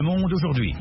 Le monde aujourd'hui.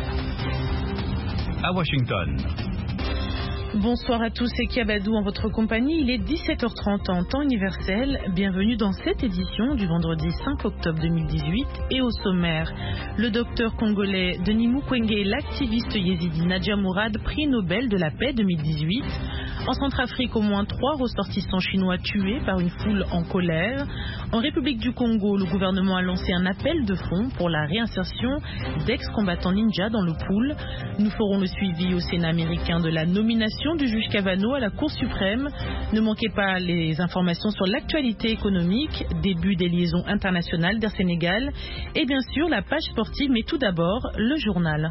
À Washington. Bonsoir à tous, c'est Kiabadou en votre compagnie. Il est 17h30 en temps universel. Bienvenue dans cette édition du vendredi 5 octobre 2018. Et au sommaire, le docteur congolais Denis Mukwege et l'activiste yézidi Nadia Mourad, prix Nobel de la paix 2018. En Centrafrique, au moins 3 ressortissants chinois tués par une foule en colère. En République du Congo, le gouvernement a lancé un appel de fonds pour la réinsertion d'ex-combattants ninja dans le pool. Nous ferons le suivi au Sénat américain de la nomination du juge Cavano à la Cour suprême. Ne manquez pas les informations sur l'actualité économique, début des liaisons internationales d'Air Sénégal et bien sûr la page sportive, mais tout d'abord le journal.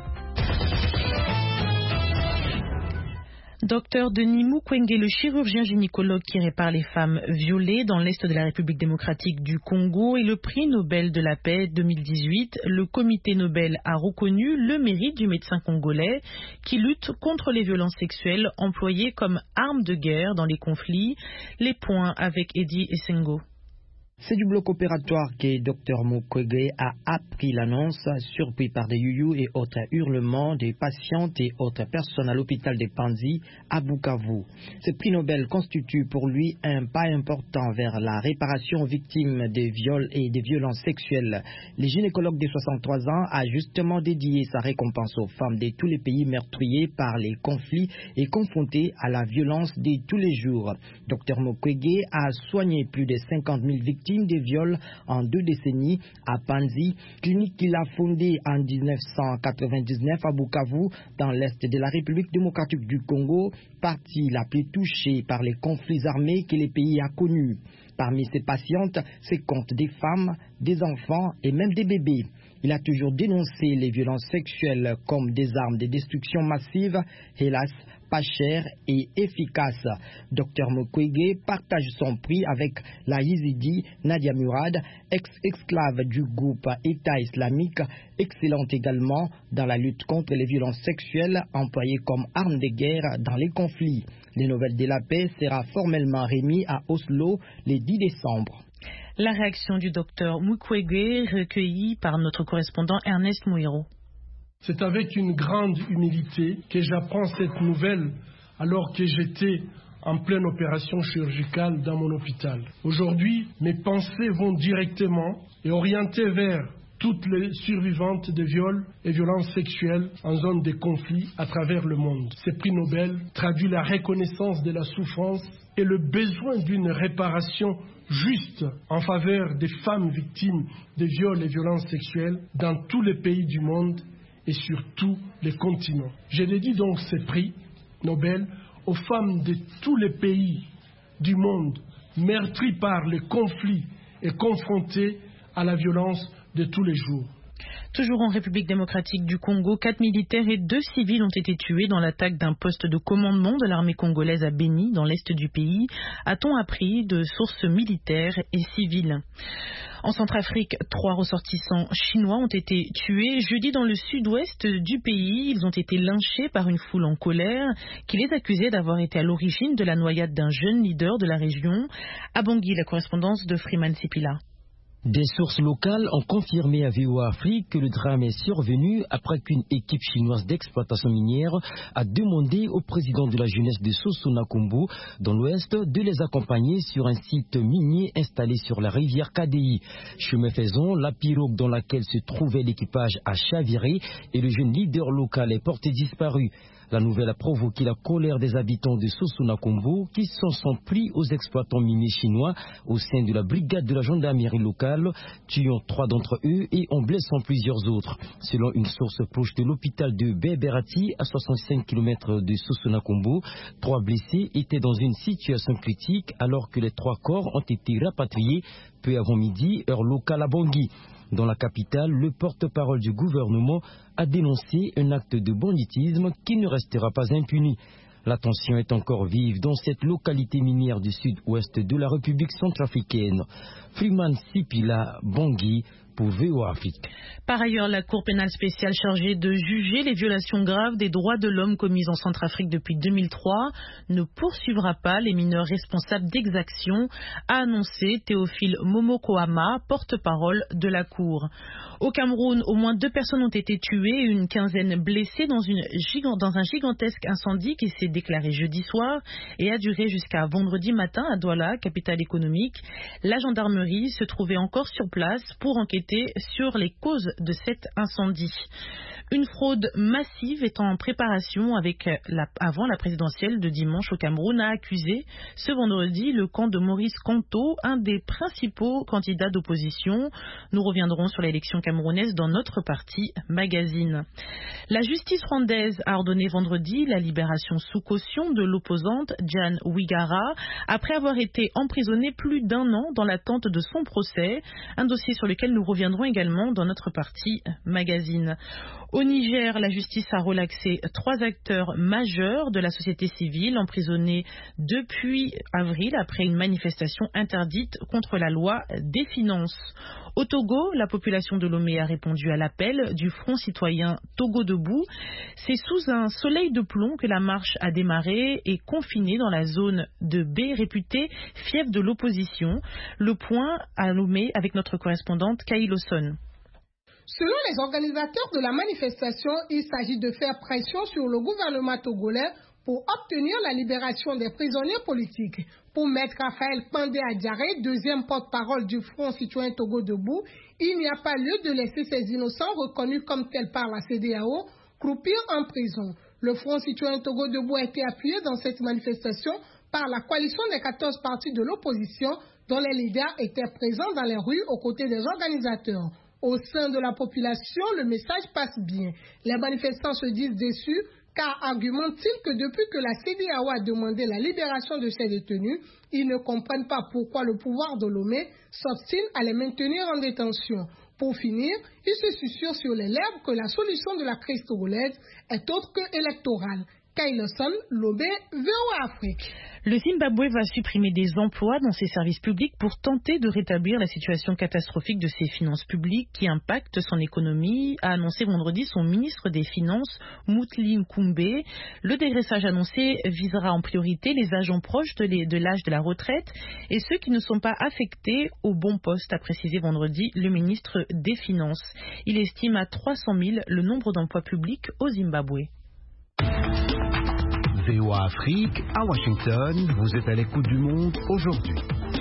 Docteur Denis Mukwege, le chirurgien gynécologue qui répare les femmes violées dans l'Est de la République démocratique du Congo, et le prix Nobel de la paix 2018. Le comité Nobel a reconnu le mérite du médecin congolais qui lutte contre les violences sexuelles employées comme arme de guerre dans les conflits. Les points avec Eddie Essengo. C'est du bloc opératoire que Dr Mukwege a appris l'annonce, surpris par des youyous et autres hurlements des patientes et autres personnes à l'hôpital de Panzi à Bukavu. Ce prix Nobel constitue pour lui un pas important vers la réparation aux victimes des viols et des violences sexuelles. Le gynécologue de 63 ans a justement dédié sa récompense aux femmes de tous les pays meurtriers par les conflits et confrontés à la violence de tous les jours. Dr Mukwege a soigné plus de 50 000 victimes des viols en 2 décennies à Panzi, clinique qu'il a fondée en 1999 à Bukavu, dans l'est de la République démocratique du Congo, partie la plus touchée par les conflits armés que le pays a connus. Parmi ses patientes se comptent des femmes, des enfants et même des bébés. Il a toujours dénoncé les violences sexuelles comme des armes de destruction massive, hélas, pas chères et efficaces. Dr Mukwege partage son prix avec la yézidi Nadia Mourad, ex-esclave du groupe État islamique, excellente également dans la lutte contre les violences sexuelles employées comme armes de guerre dans les conflits. Le Nobel de la paix sera formellement remis à Oslo le 10 décembre. La réaction du docteur Mukwege recueillie par notre correspondant Ernest Mouiro. C'est avec une grande humilité que j'apprends cette nouvelle alors que j'étais en pleine opération chirurgicale dans mon hôpital. Aujourd'hui, mes pensées vont directement et orientées vers toutes les survivantes de viols et violences sexuelles en zone de conflit à travers le monde. Ce prix Nobel traduit la reconnaissance de la souffrance et le besoin d'une réparation juste en faveur des femmes victimes de viols et violences sexuelles dans tous les pays du monde et sur tous les continents. Je dédie donc ce prix Nobel aux femmes de tous les pays du monde meurtries par les conflits et confrontées à la violence de tous les jours. Toujours en République démocratique du Congo, 4 militaires et 2 civils ont été tués dans l'attaque d'un poste de commandement de l'armée congolaise à Béni, dans l'est du pays, a-t-on appris de sources militaires et civiles. En Centrafrique, 3 ressortissants chinois ont été tués jeudi dans le sud-ouest du pays. Ils ont été lynchés par une foule en colère qui les accusait d'avoir été à l'origine de la noyade d'un jeune leader de la région. À Bangui, la correspondance de Freeman Sipila. Des sources locales ont confirmé à VOA Afrique que le drame est survenu après qu'une équipe chinoise d'exploitation minière a demandé au président de la jeunesse de Sosso-Nakombo, dans l'ouest, de les accompagner sur un site minier installé sur la rivière KDI. Chemin faisant, la pirogue dans laquelle se trouvait l'équipage a chaviré et le jeune leader local est porté disparu. La nouvelle a provoqué la colère des habitants de Sosso-Nakombo qui s'en sont pris aux exploitants miniers chinois au sein de la brigade de la gendarmerie locale, tuant 3 d'entre eux et en blessant plusieurs autres. Selon une source proche de l'hôpital de Beberati, à 65 km de Sosso-Nakombo, 3 blessés étaient dans une situation critique alors que les 3 corps ont été rapatriés peu avant midi, heure locale à Bangui. Dans la capitale, le porte-parole du gouvernement a dénoncé un acte de banditisme qui ne restera pas impuni. La tension est encore vive dans cette localité minière du sud-ouest de la République centrafricaine. Freeman Sipila Bangui pour VOA Afrique. Par ailleurs, la Cour pénale spéciale chargée de juger les violations graves des droits de l'homme commises en Centrafrique depuis 2003 ne poursuivra pas les mineurs responsables d'exactions, a annoncé Théophile Momokoama, porte-parole de la Cour. Au Cameroun, au moins 2 personnes ont été tuées et une quinzaine blessées dans un gigantesque incendie qui s'est déclaré jeudi soir et a duré jusqu'à vendredi matin à Douala, capitale économique. La gendarmerie se trouvait encore sur place pour enquêter sur les causes de cet incendie. Une fraude massive est en préparation avant la présidentielle de dimanche au Cameroun, a accusé ce vendredi le camp de Maurice Kamto, un des principaux candidats d'opposition. Nous reviendrons sur l'élection camerounaise dans notre partie magazine. La justice rwandaise a ordonné vendredi la libération sous caution de l'opposante Jane Wigara après avoir été emprisonnée plus d'1 an dans l'attente de son procès, un dossier sur lequel nous reviendrons également dans notre partie magazine. Au Niger, la justice a relaxé 3 acteurs majeurs de la société civile emprisonnés depuis avril après une manifestation interdite contre la loi des finances. Au Togo, la population de Lomé a répondu à l'appel du Front citoyen Togo debout. C'est sous un soleil de plomb que la marche a démarré et confinée dans la zone de B réputée fief de l'opposition. Le point à Lomé avec notre correspondante Kaï Lawson. Selon les organisateurs de la manifestation, il s'agit de faire pression sur le gouvernement togolais pour obtenir la libération des prisonniers politiques. Pour Maître Raphaël Pandé Adjaré, deuxième porte-parole du Front citoyen Togo debout, il n'y a pas lieu de laisser ces innocents reconnus comme tels par la CEDEAO croupir en prison. Le Front citoyen Togo debout a été appuyé dans cette manifestation par la coalition des 14 partis de l'opposition dont les leaders étaient présents dans les rues aux côtés des organisateurs. Au sein de la population, le message passe bien. Les manifestants se disent déçus car argumentent-ils que depuis que la CEDEAO a demandé la libération de ces détenus, ils ne comprennent pas pourquoi le pouvoir de Lomé s'obstine à les maintenir en détention. Pour finir, ils se susurrent sur les lèvres que la solution de la crise togolaise est autre que électorale. Kailoson, Lomé, VOA Afrique. Le Zimbabwe va supprimer des emplois dans ses services publics pour tenter de rétablir la situation catastrophique de ses finances publiques qui impacte son économie, a annoncé vendredi son ministre des Finances, Mutli Nkumbe. Le dégraissage annoncé visera en priorité les agents proches de l'âge de la retraite et ceux qui ne sont pas affectés au bon poste, a précisé vendredi le ministre des Finances. Il estime à 300 000 le nombre d'emplois publics au Zimbabwe. VOA Afrique, à Washington, vous êtes à l'écoute du monde aujourd'hui.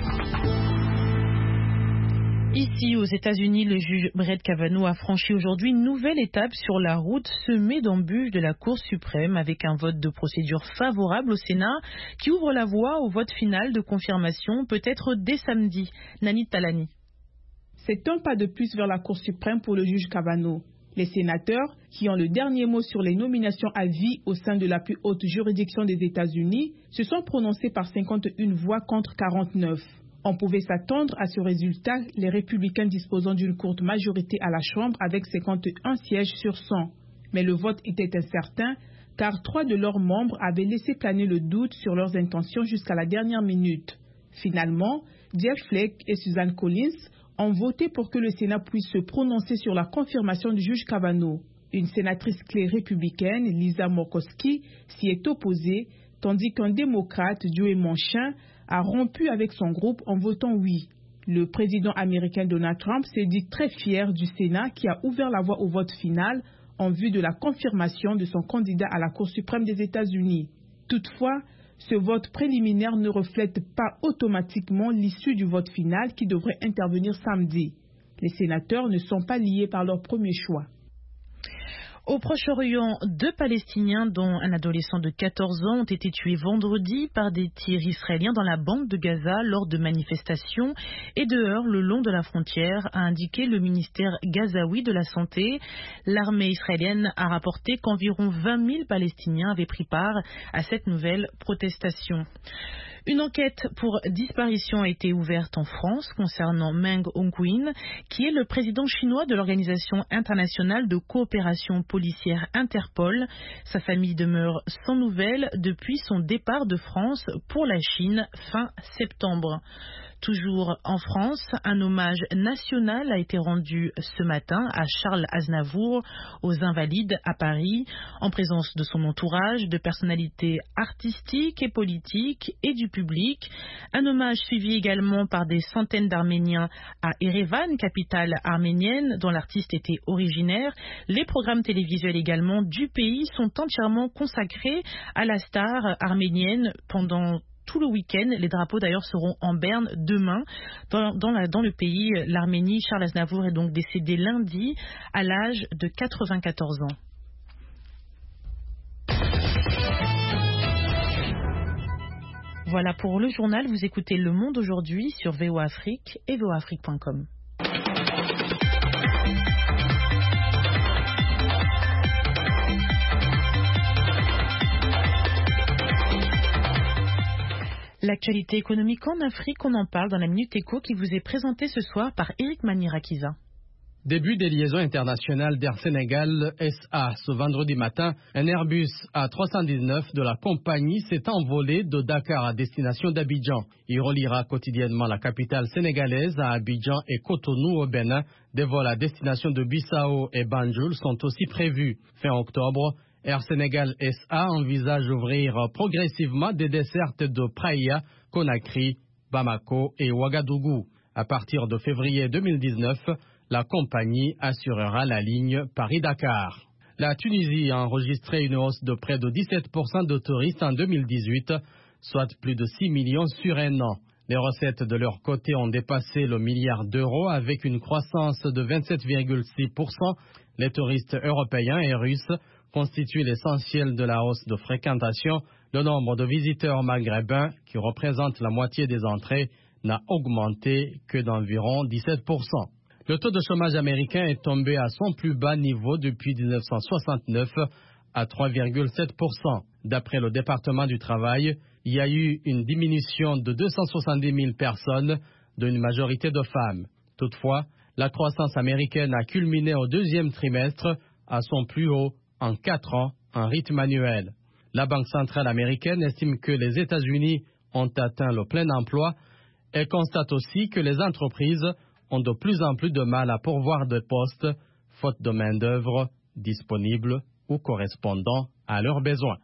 Ici, aux États-Unis, le juge Brett Kavanaugh a franchi aujourd'hui une nouvelle étape sur la route semée d'embûches de la Cour suprême avec un vote de procédure favorable au Sénat qui ouvre la voie au vote final de confirmation, peut-être dès samedi. Nanit Talani. C'est un pas de plus vers la Cour suprême pour le juge Kavanaugh. Les sénateurs, qui ont le dernier mot sur les nominations à vie au sein de la plus haute juridiction des États-Unis, se sont prononcés par 51 voix contre 49. On pouvait s'attendre à ce résultat, les républicains disposant d'une courte majorité à la Chambre avec 51 sièges sur 100. Mais le vote était incertain, car 3 de leurs membres avaient laissé planer le doute sur leurs intentions jusqu'à la dernière minute. Finalement, Jeff Flake et Suzanne Collins ont voté pour que le Sénat puisse se prononcer sur la confirmation du juge Kavanaugh. Une sénatrice clé républicaine, Lisa Murkowski, s'y est opposée, tandis qu'un démocrate, Joe Manchin, a rompu avec son groupe en votant oui. Le président américain Donald Trump s'est dit très fier du Sénat qui a ouvert la voie au vote final en vue de la confirmation de son candidat à la Cour suprême des États-Unis. Toutefois, ce vote préliminaire ne reflète pas automatiquement l'issue du vote final qui devrait intervenir samedi. Les sénateurs ne sont pas liés par leur premier choix. Au Proche-Orient, 2 Palestiniens, dont un adolescent de 14 ans, ont été tués vendredi par des tirs israéliens dans la bande de Gaza lors de manifestations et de heurts le long de la frontière, a indiqué le ministère gazaoui de la Santé. L'armée israélienne a rapporté qu'environ 20 000 Palestiniens avaient pris part à cette nouvelle protestation. Une enquête pour disparition a été ouverte en France concernant Meng Hongwei, qui est le président chinois de l'Organisation internationale de coopération policière Interpol. Sa famille demeure sans nouvelles depuis son départ de France pour la Chine fin septembre. Toujours en France, un hommage national a été rendu ce matin à Charles Aznavour aux Invalides à Paris, en présence de son entourage, de personnalités artistiques et politiques et du public. Un hommage suivi également par des centaines d'Arméniens à Erevan, capitale arménienne, dont l'artiste était originaire. Les programmes télévisuels également du pays sont entièrement consacrés à la star arménienne pendant tout le week-end. Les drapeaux d'ailleurs seront en berne demain dans le pays, l'Arménie. Charles Aznavour est donc décédé lundi à l'âge de 94 ans. Voilà pour le journal. Vous écoutez Le Monde aujourd'hui sur VOA Afrique et voaafrique.com. L'actualité économique en Afrique, on en parle dans la Minute Éco qui vous est présentée ce soir par Eric Manirakiza. Début des liaisons internationales d'Air Sénégal SA. Ce vendredi matin, un Airbus A319 de la compagnie s'est envolé de Dakar à destination d'Abidjan. Il reliera quotidiennement la capitale sénégalaise à Abidjan et Cotonou au Bénin. Des vols à destination de Bissau et Banjul sont aussi prévus. Fin octobre, Air Sénégal SA envisage d'ouvrir progressivement des dessertes de Praia, Conakry, Bamako et Ouagadougou. À partir de février 2019, la compagnie assurera la ligne Paris-Dakar. La Tunisie a enregistré une hausse de près de 17% de touristes en 2018, soit plus de 6 millions sur un an. Les recettes de leur côté ont dépassé le milliard d'euros avec une croissance de 27,6%. Les touristes européens et russes constituent l'essentiel de la hausse de fréquentation. Le nombre de visiteurs maghrébins, qui représentent la moitié des entrées, n'a augmenté que d'environ 17%. Le taux de chômage américain est tombé à son plus bas niveau depuis 1969, à 3,7%. D'après le département du travail, il y a eu une diminution de 270 000 personnes, dont une majorité de femmes. Toutefois, la croissance américaine a culminé au deuxième trimestre à son plus haut en 4 ans, en rythme annuel. La Banque centrale américaine estime que les États-Unis ont atteint le plein emploi. Elle constate aussi que les entreprises ont de plus en plus de mal à pourvoir de postes, faute de main-d'œuvre disponible ou correspondant à leurs besoins.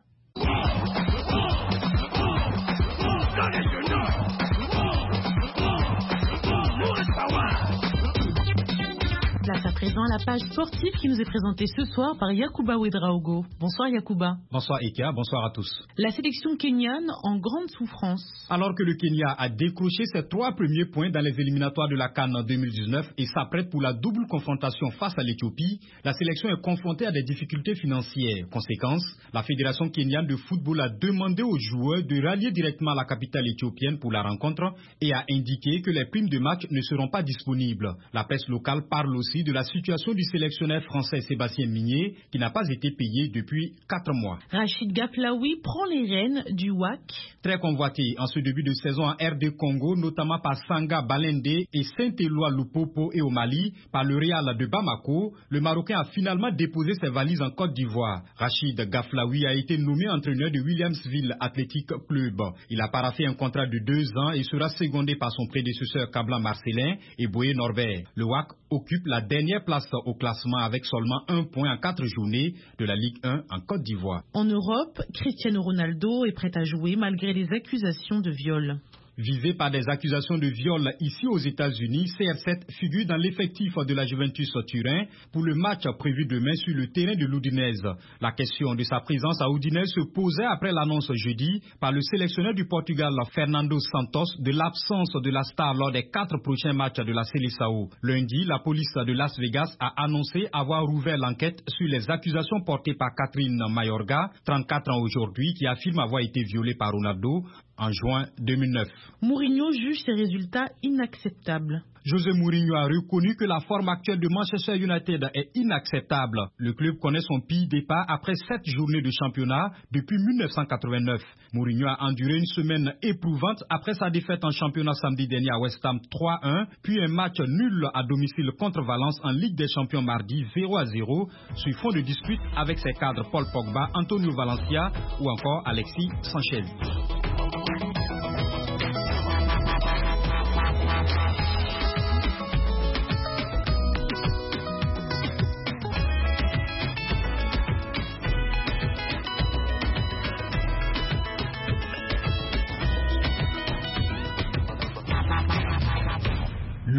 Place à présent à la page sportive qui nous est présentée ce soir par Yacouba Ouedraogo. Bonsoir Yacouba. Bonsoir Ika, bonsoir à tous. La sélection kenyane en grande souffrance. Alors que le Kenya a décroché ses 3 premiers points dans les éliminatoires de la CAN 2019 et s'apprête pour la double confrontation face à l'Éthiopie, la sélection est confrontée à des difficultés financières. Conséquence, la Fédération kenyane de football a demandé aux joueurs de rallier directement à la capitale éthiopienne pour la rencontre et a indiqué que les primes de match ne seront pas disponibles. La presse locale parle aussi de la situation du sélectionneur français Sébastien Migné qui n'a pas été payé depuis 4 mois. Rachid Gaflaoui prend les rênes du WAC. Très convoité en ce début de saison en RD Congo, notamment par Sanga Balende et Saint-Éloi Lupopo et au Mali, par le Real de Bamako, le Marocain a finalement déposé ses valises en Côte d'Ivoire. Rachid Gaflaoui a été nommé entraîneur de Williamsville Athletic Club. Il a paraphé un contrat de 2 ans et sera secondé par son prédécesseur Kablan Marcelin et Boé Norbert. Le WAC occupe la dernière place au classement avec seulement 1 point en 4 journées de la Ligue 1 en Côte d'Ivoire. En Europe, Cristiano Ronaldo est prêt à jouer malgré les accusations de viol. Visé par des accusations de viol ici aux États-Unis, CR7 figure dans l'effectif de la Juventus Turin pour le match prévu demain sur le terrain de l'Udinese. La question de sa présence à Udinese se posait après l'annonce jeudi par le sélectionneur du Portugal Fernando Santos de l'absence de la star lors des 4 prochains matchs de la Seleção. Lundi, la police de Las Vegas a annoncé avoir ouvert l'enquête sur les accusations portées par Catherine Mayorga, 34 ans aujourd'hui, qui affirme avoir été violée par Ronaldo en juin 2009. Mourinho juge ces résultats inacceptables. José Mourinho a reconnu que la forme actuelle de Manchester United est inacceptable. Le club connaît son pire départ après 7 journées de championnat depuis 1989. Mourinho a enduré une semaine éprouvante après sa défaite en championnat samedi dernier à West Ham 3-1, puis un match nul à domicile contre Valence en Ligue des Champions mardi 0-0, sur fond de dispute avec ses cadres Paul Pogba, Antonio Valencia ou encore Alexis Sanchez.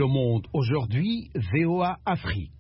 Le Monde aujourd'hui, VOA Afrique.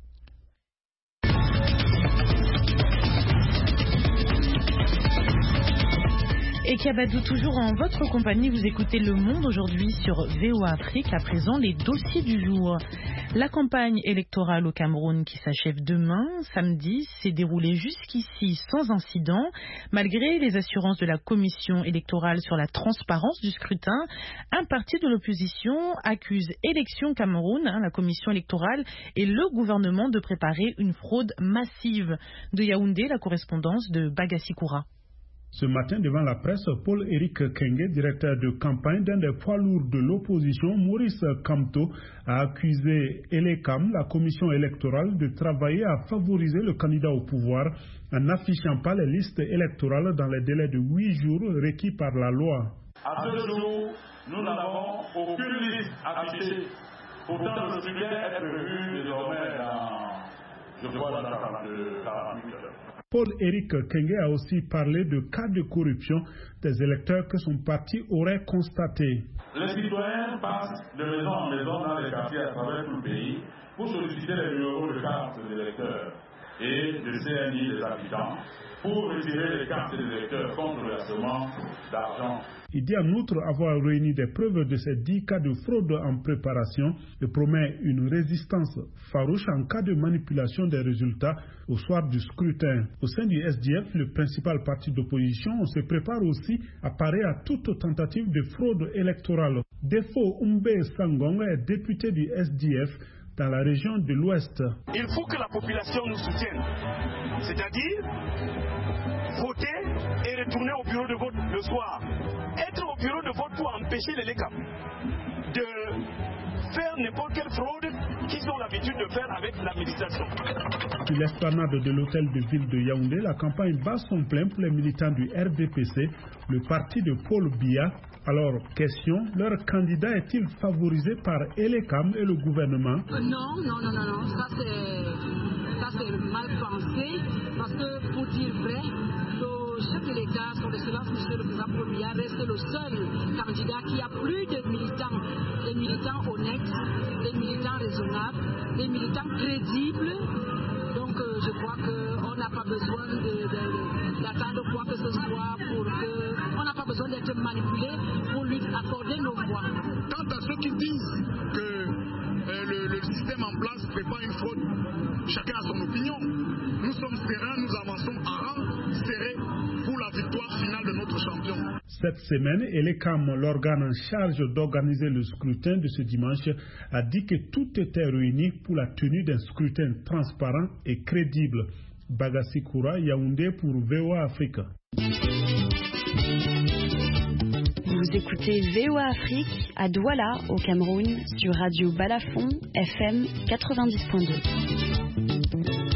Et Kiabadou, toujours en votre compagnie, vous écoutez Le Monde aujourd'hui sur VOA Afrique. À présent, les dossiers du jour. La campagne électorale au Cameroun qui s'achève demain, samedi, s'est déroulée jusqu'ici sans incident. Malgré les assurances de la commission électorale sur la transparence du scrutin, un parti de l'opposition accuse Élections Cameroun, la commission électorale, et le gouvernement de préparer une fraude massive. De Yaoundé, la correspondance de Bagassi Koura. Ce matin, devant la presse, Paul-Éric Kenge, directeur de campagne d'un des poids lourds de l'opposition, Maurice Kamto, a accusé Elekam, la commission électorale, de travailler à favoriser le candidat au pouvoir en n'affichant pas les listes électorales dans les délais de 8 jours requis par la loi. À ce jour, nous n'avons aucune liste affichée. Pourtant, le scrutin est prévu désormais dans 48 heures. Paul-Éric Kenge a aussi parlé de cas de corruption des électeurs que son parti aurait constaté. Les citoyens passent de maison en maison dans les quartiers à travers tout le pays pour solliciter les numéros de cartes des électeurs et de CNI des habitants pour retirer les cartes des électeurs contre le versement d'argent. Il dit en outre avoir réuni des preuves de ces 10 cas de fraude en préparation et promet une résistance farouche en cas de manipulation des résultats au soir du scrutin. Au sein du SDF, le principal parti d'opposition, on se prépare aussi à parer à toute tentative de fraude électorale. Defo Umbe Sangong est député du SDF dans la région de l'Ouest. Il faut que la population nous soutienne, c'est-à-dire voter et retourner au bureau de vote le soir. Être au bureau de vote pour empêcher les LECAM de faire n'importe quelle fraude qu'ils ont l'habitude de faire avec l'administration. Sur l'esplanade de l'hôtel de ville de Yaoundé, la campagne bat son plein pour les militants du RDPC, le parti de Paul Biya. Alors, question, leur candidat est-il favorisé par Elekam et le gouvernement? Non, ça c'est mal pensé, parce que pour dire vrai, chef de l'État, son excellence, M. le président Paul Biya, reste le seul candidat qui a plus de militants, des militants honnêtes, des militants raisonnables, des militants crédibles. Donc je crois qu'on n'a pas besoin d'attendre quoi que ce soit on n'a pas besoin d'être manipulé pour lui accorder nos voix. Quant à ceux qui disent que le système en place prépare une fraude, chacun a son opinion. Nous sommes sereins, nous avançons à rang serré pour la victoire finale de notre champion. Cette semaine, Elekam, l'organe en charge d'organiser le scrutin de ce dimanche, a dit que tout était réuni pour la tenue d'un scrutin transparent et crédible. Bagassi Koura, Yaoundé pour VOA Afrique. Vous écoutez VOA Afrique à Douala, au Cameroun, sur Radio Balafon, FM 90.2.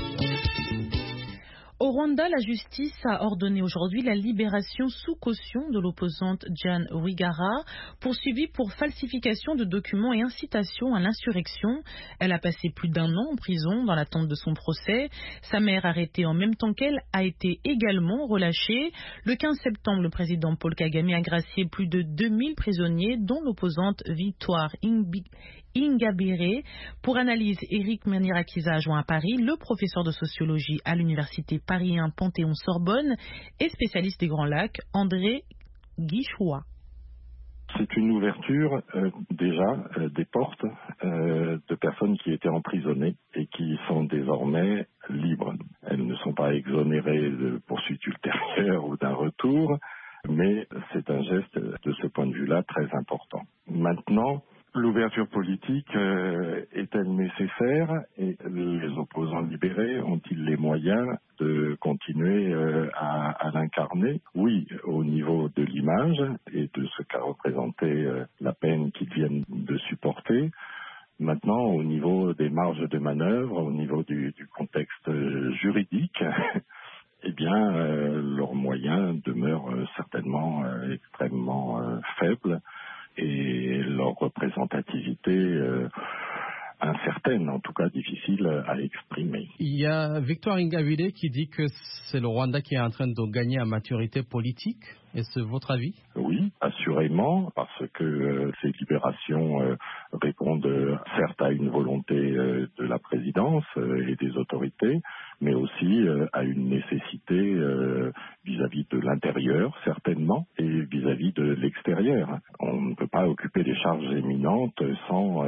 Au Rwanda, la justice a ordonné aujourd'hui la libération sous caution de l'opposante Jane Rwigara, poursuivie pour falsification de documents et incitation à l'insurrection. Elle a passé plus d'1 an en prison dans l'attente de son procès. Sa mère, arrêtée en même temps qu'elle, a été également relâchée. Le 15 septembre, le président Paul Kagame a gracié plus de 2000 prisonniers, dont l'opposante Victoire Ingabire. Pour analyse, Éric Manirakiza joint à Paris, le professeur de sociologie à l'université Paris 1 Panthéon-Sorbonne et spécialiste des Grands Lacs, André Guichoua. C'est une ouverture déjà des portes de personnes qui étaient emprisonnées et qui sont désormais libres. Elles ne sont pas exonérées de poursuites ultérieures ou d'un retour, mais c'est un geste de ce point de vue-là très important. Maintenant, l'ouverture politique est-elle nécessaire et les opposants libérés ont-ils les moyens de continuer à l'incarner? Oui, au niveau de l'image et de ce qu'a représenté la peine qu'ils viennent de supporter. Maintenant, au niveau des marges de manœuvre, au niveau du contexte juridique, eh bien, leurs moyens demeurent certainement extrêmement faibles. Et leur représentativité incertaine, en tout cas difficile à exprimer. Il y a Victoire Ingabire qui dit que c'est le Rwanda qui est en train de gagner en maturité politique. Est-ce votre avis? Oui, assurément, parce que ces libérations répondent certes à une volonté de la présidence et des autorités, mais aussi à une nécessité vis-à-vis de l'intérieur, certainement, et vis-à-vis de l'extérieur. On ne peut pas occuper des charges éminentes sans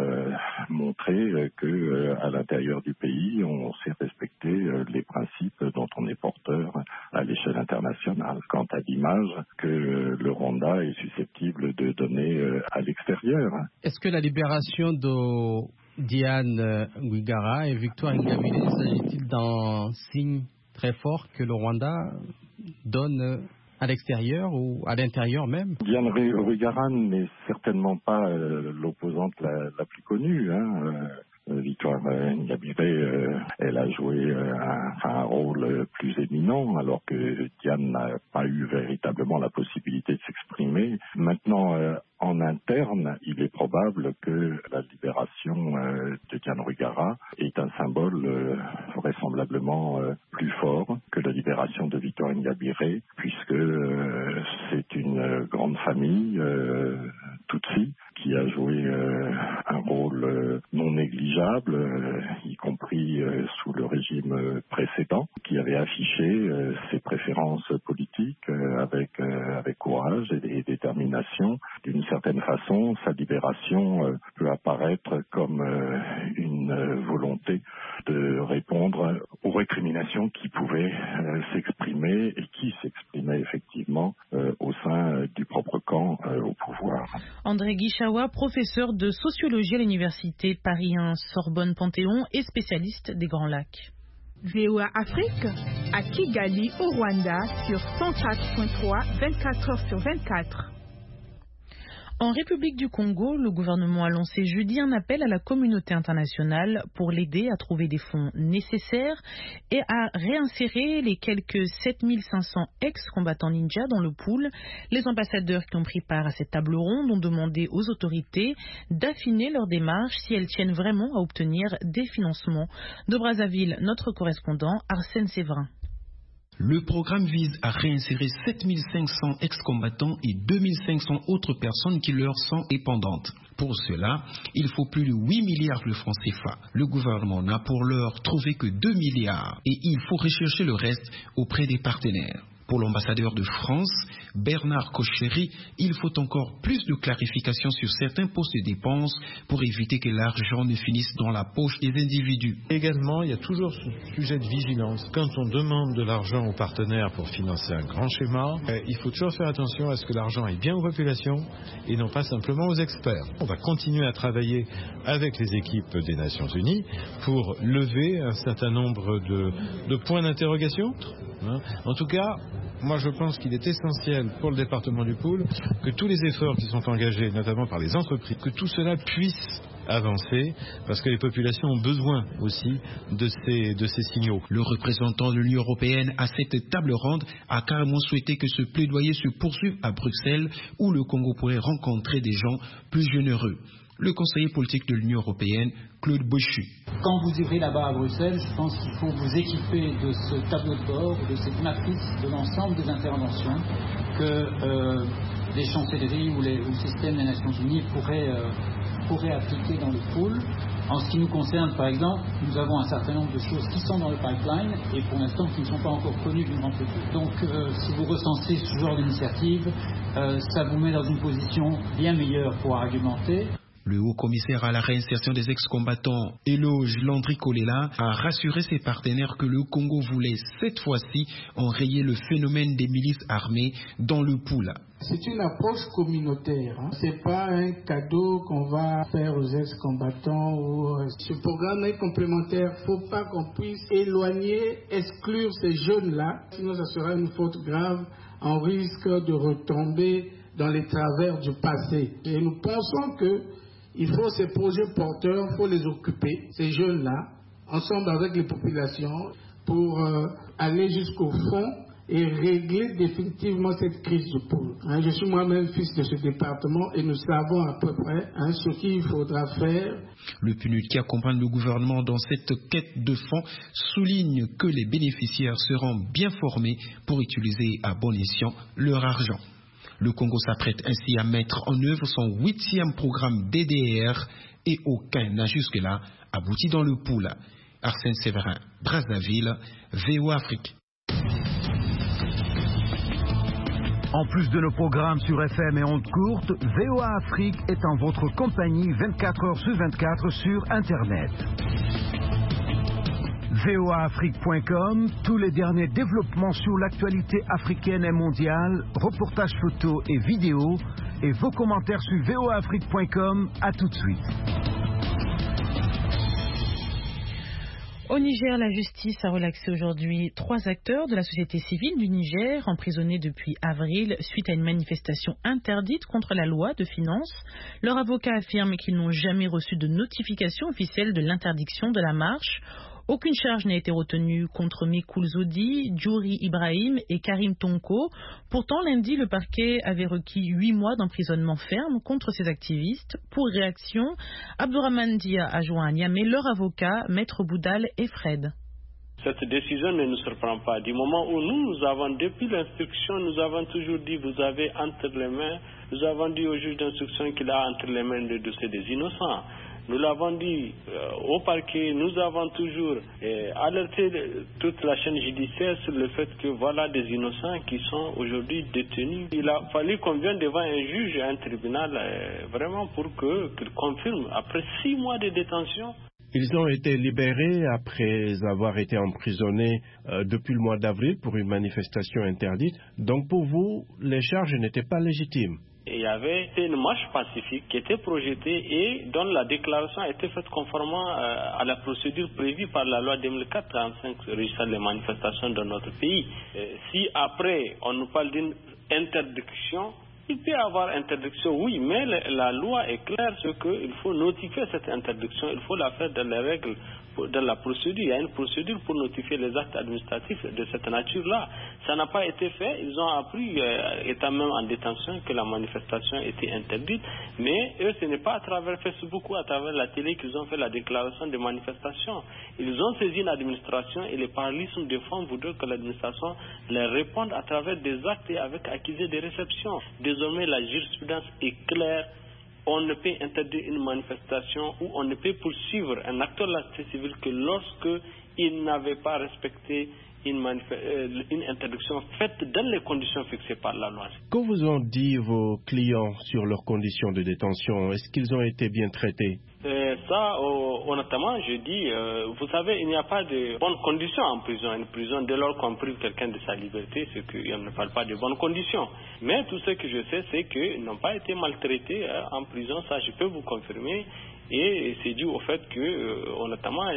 montrer que à l'intérieur du pays, on sait respecter les principes dont on est porteur à l'échelle internationale. Quant à l'image que le Rwanda est susceptible de donner à l'extérieur. Est-ce que la libération de Diane Rwigara et Victoire Ingabire s'agit-il d'un signe très fort que le Rwanda donne à l'extérieur ou à l'intérieur même? Diane Rwigara n'est certainement pas l'opposante la plus connue. Victoire Ingabire, elle a joué un rôle plus éminent, alors que Diane n'a pas eu véritablement la possibilité de s'exprimer. Maintenant, en interne, il est probable que la libération de Diane Rwigara est un symbole vraisemblablement plus fort que la libération de Victoire Ingabire, puisque c'est une grande famille Tutsi qui a joué un rôle non négligeable, y compris sous le régime précédent, qui avait affiché ses préférences politiques avec courage et détermination. D'une certaine façon, sa libération peut apparaître comme une volonté de répondre aux récriminations qui pouvaient s'exprimer et qui s'exprimaient effectivement au sein du propre camp au pouvoir. André Guichawa, professeur de sociologie à l'université Paris 1 Sorbonne Panthéon et spécialiste des Grands Lacs. VOA Afrique à Kigali au Rwanda sur 104.3 24 heures sur 24. En République du Congo, le gouvernement a lancé jeudi un appel à la communauté internationale pour l'aider à trouver des fonds nécessaires et à réinsérer les quelques 7500 ex-combattants ninja dans le pool. Les ambassadeurs qui ont pris part à cette table ronde ont demandé aux autorités d'affiner leur démarche si elles tiennent vraiment à obtenir des financements. De Brazzaville, notre correspondant Arsène Séverin. Le programme vise à réinsérer 7500 ex-combattants et 2500 autres personnes qui leur sont dépendantes. Pour cela, il faut plus de 8 milliards de francs CFA. Le gouvernement n'a pour l'heure trouvé que 2 milliards et il faut rechercher le reste auprès des partenaires. Pour l'ambassadeur de France, Bernard Kocheri, il faut encore plus de clarifications sur certains postes de dépenses pour éviter que l'argent ne finisse dans la poche des individus. Également, il y a toujours ce sujet de vigilance. Quand on demande de l'argent aux partenaires pour financer un grand schéma, il faut toujours faire attention à ce que l'argent aille bien aux populations et non pas simplement aux experts. On va continuer à travailler avec les équipes des Nations Unies pour lever un certain nombre de points d'interrogation. En tout cas, moi je pense qu'il est essentiel pour le département du Pool que tous les efforts qui sont engagés, notamment par les entreprises, que tout cela puisse avancer, parce que les populations ont besoin aussi de ces signaux. Le représentant de l'Union européenne à cette table ronde a carrément souhaité que ce plaidoyer se poursuive à Bruxelles, où le Congo pourrait rencontrer des gens plus généreux. Le conseiller politique de l'Union européenne, Claude Bouchu. Quand vous irez là-bas à Bruxelles, je pense qu'il faut vous équiper de ce tableau de bord, de cette matrice de l'ensemble des interventions que les chancelleries ou le système des Nations Unies pourraient appliquer dans le pool. En ce qui nous concerne, par exemple, nous avons un certain nombre de choses qui sont dans le pipeline et pour l'instant qui ne sont pas encore connues d'une entreprise. Donc, si vous recensez ce genre d'initiative, ça vous met dans une position bien meilleure pour argumenter. Le haut-commissaire à la réinsertion des ex-combattants, Eloge Landry-Kolela, a rassuré ses partenaires que le Congo voulait cette fois-ci enrayer le phénomène des milices armées dans le pool. C'est une approche communautaire. C'est pas un cadeau qu'on va faire aux ex-combattants. Ce programme est complémentaire. Faut pas qu'on puisse éloigner, exclure ces jeunes-là. Sinon, ça sera une faute grave. On risque de retomber dans les travers du passé. Et nous pensons que il faut ces projets porteurs, il faut les occuper, ces jeunes-là, ensemble avec les populations, pour aller jusqu'au fond et régler définitivement cette crise de pôle. Je suis moi-même fils de ce département et nous savons à peu près ce qu'il faudra faire. Le PNUD qui accompagne le gouvernement dans cette quête de fonds souligne que les bénéficiaires seront bien formés pour utiliser à bon escient leur argent. Le Congo s'apprête ainsi à mettre en œuvre son 8e programme DDR et aucun n'a jusque-là abouti dans le pool. Arsène Séverin, Brazzaville, VOA Afrique. En plus de nos programmes sur FM et ondes courtes, VOA Afrique est en votre compagnie 24 heures sur 24 sur Internet. voaafrique.com, tous les derniers développements sur l'actualité africaine et mondiale, reportages photos et vidéos, et vos commentaires sur voaafrique.com. À tout de suite. Au Niger, la justice a relaxé aujourd'hui 3 acteurs de la société civile du Niger, emprisonnés depuis avril suite à une manifestation interdite contre la loi de finances. Leur avocat affirme qu'ils n'ont jamais reçu de notification officielle de l'interdiction de la marche. Aucune charge n'a été retenue contre Mekoul Zodi, Djouri Ibrahim et Karim Tonko. Pourtant, lundi, le parquet avait requis 8 mois d'emprisonnement ferme contre ces activistes. Pour réaction, Abdourahmane Dia a joint à Niamey leur avocat, Maître Boudal et Fred. Cette décision ne nous surprend pas. Du moment où nous avons, depuis l'instruction, nous avons toujours dit, vous avez entre les mains, nous avons dit au juge d'instruction qu'il a entre les mains le dossier des innocents. Nous l'avons dit au parquet, nous avons toujours alerté toute la chaîne judiciaire sur le fait que voilà des innocents qui sont aujourd'hui détenus. Il a fallu qu'on vienne devant un juge, un tribunal, vraiment pour qu'il confirme, après 6 mois de détention. Ils ont été libérés après avoir été emprisonnés depuis le mois d'avril pour une manifestation interdite. Donc pour vous, les charges n'étaient pas légitimes. Il y avait une marche pacifique qui était projetée et dont la déclaration a été faite conformément à la procédure prévue par la loi 2004-35 régissant les manifestations dans notre pays. Si après on nous parle d'une interdiction, il peut y avoir interdiction, oui, mais la loi est claire sur qu'il faut notifier cette interdiction, il faut la faire dans les règles, dans la procédure. Il y a une procédure pour notifier les actes administratifs de cette nature-là. Ça n'a pas été fait. Ils ont appris, étant même en détention, que la manifestation était interdite. Mais eux, ce n'est pas à travers Facebook ou à travers la télé qu'ils ont fait la déclaration de manifestation. Ils ont saisi l'administration et les paralysmes de fonds voudraient que l'administration leur réponde à travers des actes et avec accusés de réception. Désormais, la jurisprudence est claire. On ne peut interdire une manifestation ou on ne peut poursuivre un acteur de la société civile que lorsque il n'avait pas respecté une interdiction faite dans les conditions fixées par la loi. Que vous ont dit vos clients sur leurs conditions de détention? Est-ce qu'ils ont été bien traités? Ça, honnêtement, je dis, vous savez, il n'y a pas de bonnes conditions en prison. Une prison, dès lors qu'on prive quelqu'un de sa liberté, c'est qu'il ne parle pas de bonnes conditions. Mais tout ce que je sais, c'est qu'ils n'ont pas été maltraités en prison, ça je peux vous confirmer. Et c'est dû au fait que, honnêtement,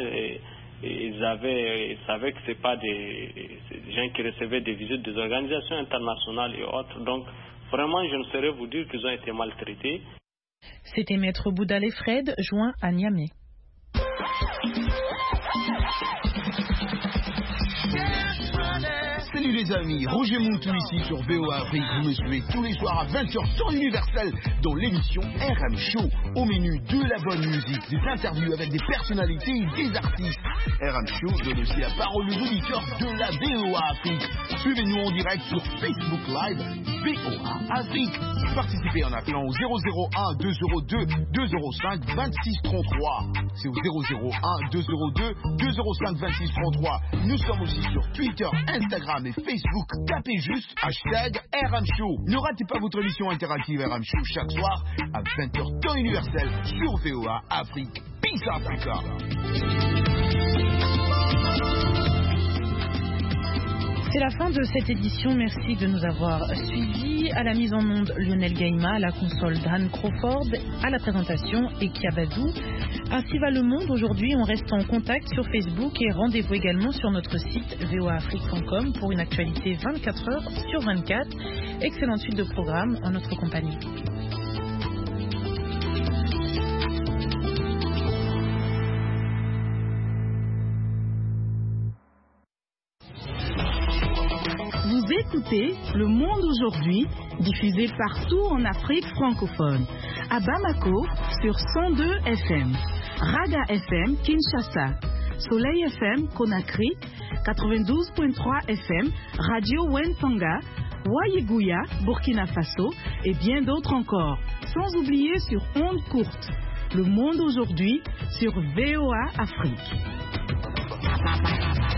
ils savaient que c'est pas des gens qui recevaient des visites des organisations internationales et autres. Donc, vraiment, je ne saurais vous dire qu'ils ont été maltraités. C'était Maître Boudal et Fred, joints à Niamey. Salut les amis, Roger Moutou ici sur VOA Afrique. Vous me suivez tous les soirs à 20h temps universel dans l'émission RM Show. Au menu de la bonne musique, des interviews avec des personnalités et des artistes. RM Show donne aussi la parole aux auditeurs de la VOA Afrique. Suivez-nous en direct sur Facebook Live VOA Afrique. Participez en appelant au 001 202 205 26 33. C'est au 001 202 205 26 33. Nous sommes aussi sur Twitter, Instagram et Facebook. Tapez juste hashtag RM Show. Ne ratez pas votre émission interactive RM Show chaque soir à 20h temps universel sur VOA Afrique. Peace Africa. C'est la fin de cette édition. Merci de nous avoir suivis. À la mise en onde, Lionel Gaïma, à la console, Dan Crawford, à la présentation, Ekia Badou. Ainsi va le monde aujourd'hui. On reste en contact sur Facebook et rendez-vous également sur notre site voaafrique.com pour une actualité 24 heures sur 24. Excellente suite de programmes en notre compagnie. Vous Vous écoutez Le Monde aujourd'hui, diffusé partout en Afrique francophone. À Bamako, sur 102 FM. Raga FM, Kinshasa. Soleil FM, Conakry. 92.3 FM, Radio Wentanga. Wayiguya, Burkina Faso. Et bien d'autres encore. Sans oublier sur ondes courtes. Le Monde aujourd'hui, sur VOA Afrique.